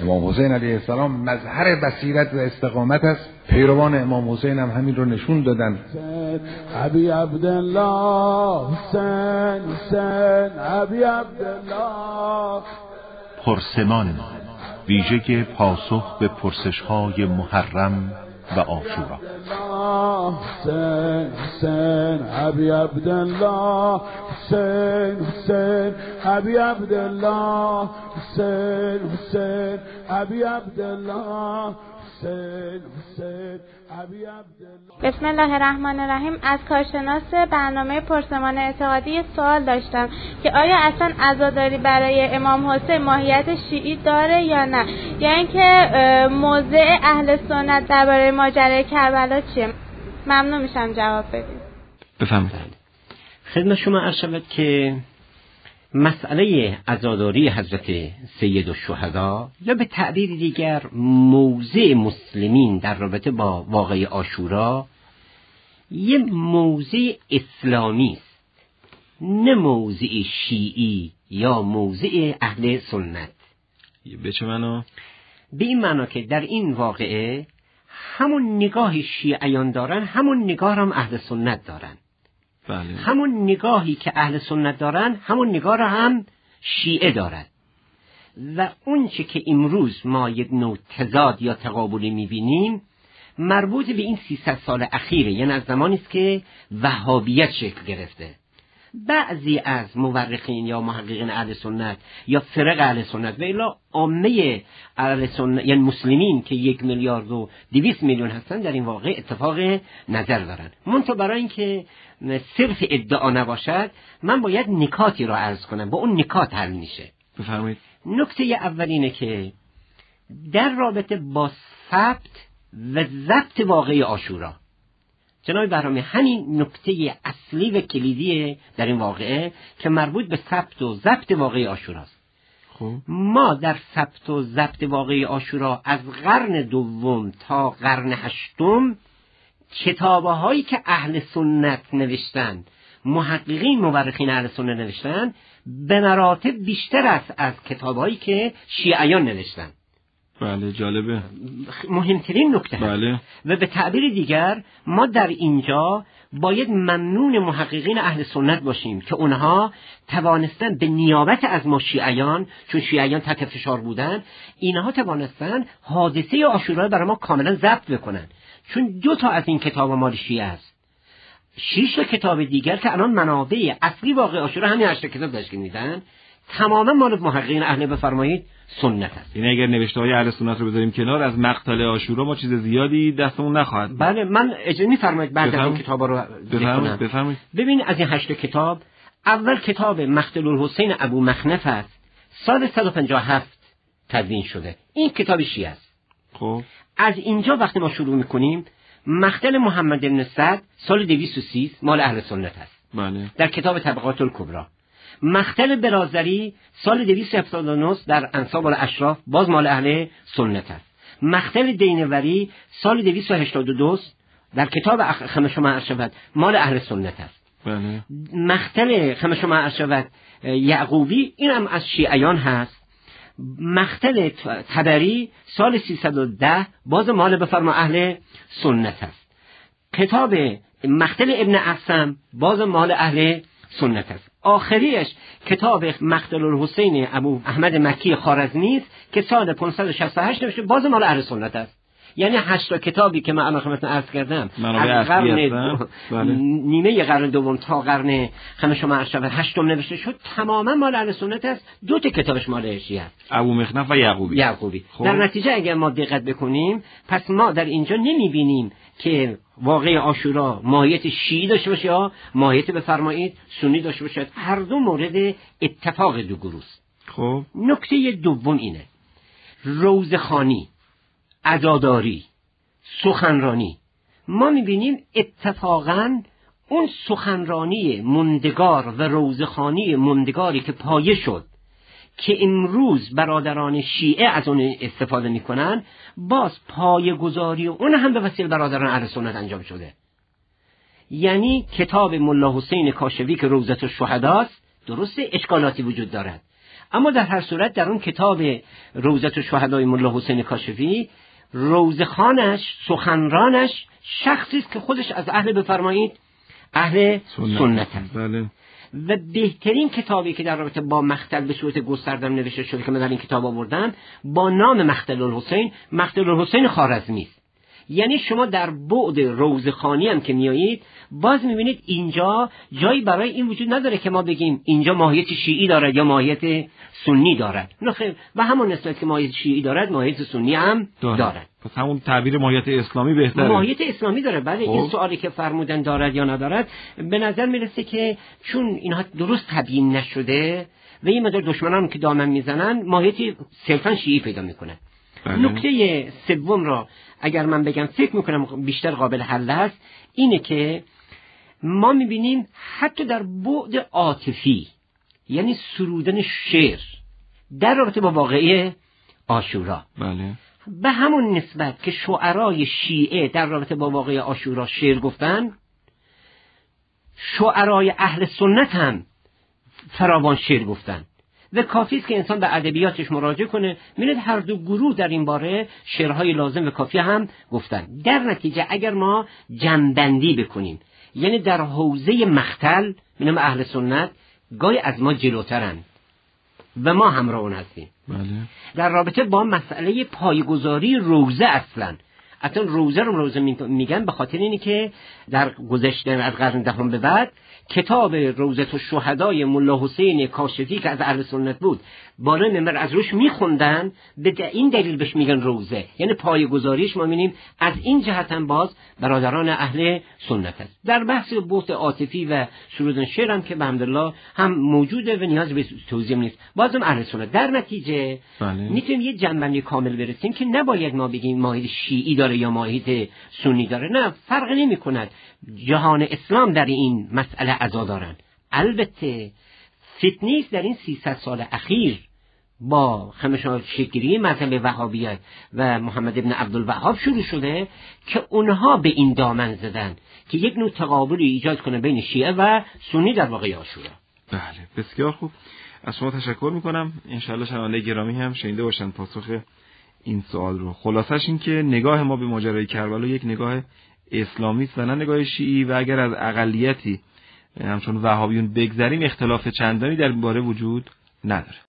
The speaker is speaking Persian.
امام حسین علیه السلام مظهر بصیرت و استقامت است. پیروان امام حسین هم همین رو نشون دادن. ابی عبدالله حسین حسین ابی عبدالله. پرسمان، ویژه پاسخ به پرسش‌های محرم و عاشورا. حسین حسین ابی عبدالله حسین حسین ابی عبدالله حسین حسین ابی عبدالله حسین حسین ابی عبدالله. بسم الله الرحمن الرحیم. از کارشناس برنامه پرسمان اعتقادی سوال داشتم که آیا اصلا عزاداری برای امام حسین ماهیت شیعی داره یا نه، یا اینکه موضع اهل سنت درباره ماجرای کربلا چیه؟ ممنون میشم جواب بدید. بفرمایید. خدمت شما عرض شود که مسئله عزاداری حضرت سید الشهدا یا به تعبیر دیگر موضع مسلمین در رابطه با واقعه عاشورا یه موضع اسلامی است، نه موضع شیعی یا موضع اهل سنت. به چه معنا؟ به این معنا که در این واقعه همون نگاه شیعیان دارن، همون نگاه هم اهل سنت دارن. بله. همون نگاهی که اهل سنت دارن همون نگاه را هم شیعه دارد و اون چه که امروز ما یک نوع تضاد یا تقابلی میبینیم مربوط به این 300 سال اخیره، یعنی از زمانی است که وهابیت شکل گرفته. بعضی از مورخین یا محققین اهل سنت یا فرق اهل سنت و الا عامه اهل سنت یعنی مسلمین که 1,200,000,000 هستن در این واقع اتفاق نظر دارن. منتها برای اینکه صرف ادعا نباشد من باید نکاتی را عرض کنم، با اون نکات حل میشه. بفرمایید. نکته اول اینه که در رابطه با ثبت و ضبط واقعه عاشورا، جناب برنامه همین نکته اصلی و کلیدی در این واقعه که مربوط به ثبت و ضبط واقعه عاشوراست. خب ما در ثبت و ضبط واقعه عاشورا از قرن دوم تا قرن هشتم کتابهایی که اهل سنت نوشتن، محققین مورخین اهل سنت نوشتن، به مراتب بیشتر است از کتابهایی که شیعیان نوشتن. بله، جالبه. مهمترین نکته بله. و به تعبیر دیگر ما در اینجا باید ممنون محققین اهل سنت باشیم که اونها توانستن به نیابت از ما شیعیان، چون شیعیان تحت فشار بودن، اینها توانستن حادثه عاشورا برای ما کاملا ضبط بکنن، چون 2 تا از این کتاب مال شیعه است. 6 کتاب دیگر که الان منابع اصلی واقعه عاشورا همین 8 کتاب تشکیل میدن، تماما مال محققین اهل بفرمایید سنت است. یعنی اگر نوشته‌های اهل سنت رو بذاریم کنار، از مقتل عاشورا ما چیز زیادی دستمون نخواهد. بله، من اجازه می‌فرمایید بعد از این کتابا رو بفرمایید. ببین از این 8 کتاب، اول کتاب مقتل الحسین ابو مخنف است، سال 157 تدوین شده. این کتاب شیعه است. خب از اینجا وقتی ما شروع می‌کنیم، مقتل محمد بن سعد سال 230 مال اهل سنت است. بله. در کتاب طبقات الکبری. مقتل برازری سال 279 در انساب الاشراف باز مال اهل سنت است. مقتل دینوری سال 282 در کتاب خمشم ارشد مال اهل سنت است. بله. مقتل خمشم ارشد یعقوبی این هم از شیعیان هست. مقتل طبری سال 310 باز مال بفرما اهل سنت است. کتاب مقتل ابن اعصم باز مال اهل سنت است. آخریش کتاب مقتل الحسین ابو احمد مکی خوارزمی است که سال 568 نوشته، باز مال اهل سنت است. یعنی 8 کتابی که من الان خدمتتون عرض کردم از قرن نیمه قرن دوم تا قرن خمسم ارشد هشتم نوشته شد، تماما مال اهل سنت است. 2 تا کتابش مال شیعه است، ابو مخنف و یعقوبی. در نتیجه اگر ما دقت بکنیم، پس ما در اینجا نمیبینیم که واقعه عاشورا ماهیت شیعی داشته باشه یا ماهیت بفرمایید سنی داشته باشه. هر دو مورد اتفاق دو گروه است. خب نکته دوم اینه، روزخوانی، عزاداری، سخنرانی، ما میبینیم اتفاقاً اون سخنرانی مندگار و روزخوانی مندگاری که پایه شد که امروز برادران شیعه از اون استفاده میکنن، باز پایه گذاری اون هم به وسیله برادران اهل سنت انجام شده. یعنی کتاب ملا حسین کاشفی که روضة الشهداست، درسته اشکالاتی وجود دارد، اما در هر صورت در اون کتاب روضة الشهداء ملا حسین کاشفی روضخانش، سخنرانش شخصی است که خودش از اهل بفرمایید اهل سنت است. بله. و بهترین کتابی که در رابطه با مقتل به صورت گستردم نوشته شده که من در این کتاب آوردم با نام مقتل الحسین، مقتل الحسین خوارزمی است. یعنی شما در بعد روضخانی هم که میایید باز میبینید اینجا جایی برای این وجود نداره که ما بگیم اینجا ماهیت شیعی دارد یا ماهیت سنی دارد. نه خیر، و همون نسبت که ماهیت شیعی دارد ماهیت سنی هم دارد. پس همون تعبیر ماهیت اسلامی بهتره. ماهیت اسلامی داره. بله. این سوالی که فرمودن دارد یا ندارد به نظر میرسه که چون اینها درست تبیین نشده و این مدار دشمنان که دامن میزنن ماهیت صرفا شیعی پیدا میکنن. نکته سوم را اگر من بگم فکر میکنم بیشتر قابل حل است، اینه که ما میبینیم حتی در بعد عاطفی، یعنی سرودن شعر در رابطه با واقعه عاشورا، بله، به همون نسبت که شعرای شیعه در رابطه با واقعه عاشورا شعر گفتن، شعرای اهل سنت هم فراوان شعر گفتن و کافی است که انسان به ادبیاتش مراجعه کنه می‌بینید هر دو گروه در این باره شعرهای لازم و کافی هم گفتن. در نتیجه اگر ما جمع‌بندی بکنیم، یعنی در حوزه مقتل می‌بینیم اهل سنت گاهی از ما جلوترند و ما همراه اون هستیم. بله. در رابطه با مسئله پایه‌گذاری روضه اصلا روضه رو روضه میگن به خاطر اینی که در گذشته از قرن دهم به بعد کتاب روضة الشهداء ملا حسین کاشفی که از اهل سنت بود بالای منبر از روش میخوندن، به این دلیل بهش میگن روضه، یعنی پایه‌گذاریش ما می‌بینیم از این جهت هم باز برادران اهل سنت است. در بحث بعد عاطفی و سرودن شعر هم که به الحمدلله هم موجوده و نیاز به توضیح نیست، بازم اهل سنت. در نتیجه میتونیم یه جنبندی کامل برسیم که نباید ما بگیم ماهیت شیعی داره یا ماهیت سنی داره، نه، فرق نمی‌کند. جهان اسلام در این مسئله عزادارن. البته فتنه است در این 300 سال اخیر با شکلی مذهب وهابیت و محمد ابن عبدالوهاب شروع شده که اونها به این دامن زدن که یک نوع تقابلی ایجاد کنه بین شیعه و سنی در واقع عاشورا. بله، بسیار خوب. از شما تشکر میکنم. انشاءالله شنونده گرامی هم شنیده باشن پاسخ این سوال رو. خلاصش این که نگاه ما به ماجرای کربلا یک نگاه اسلامی است و نه نگاه شیعی، و اگر از اقلیتی همچون وهابیون بگذریم اختلاف چندانی در این باره وجود نداره.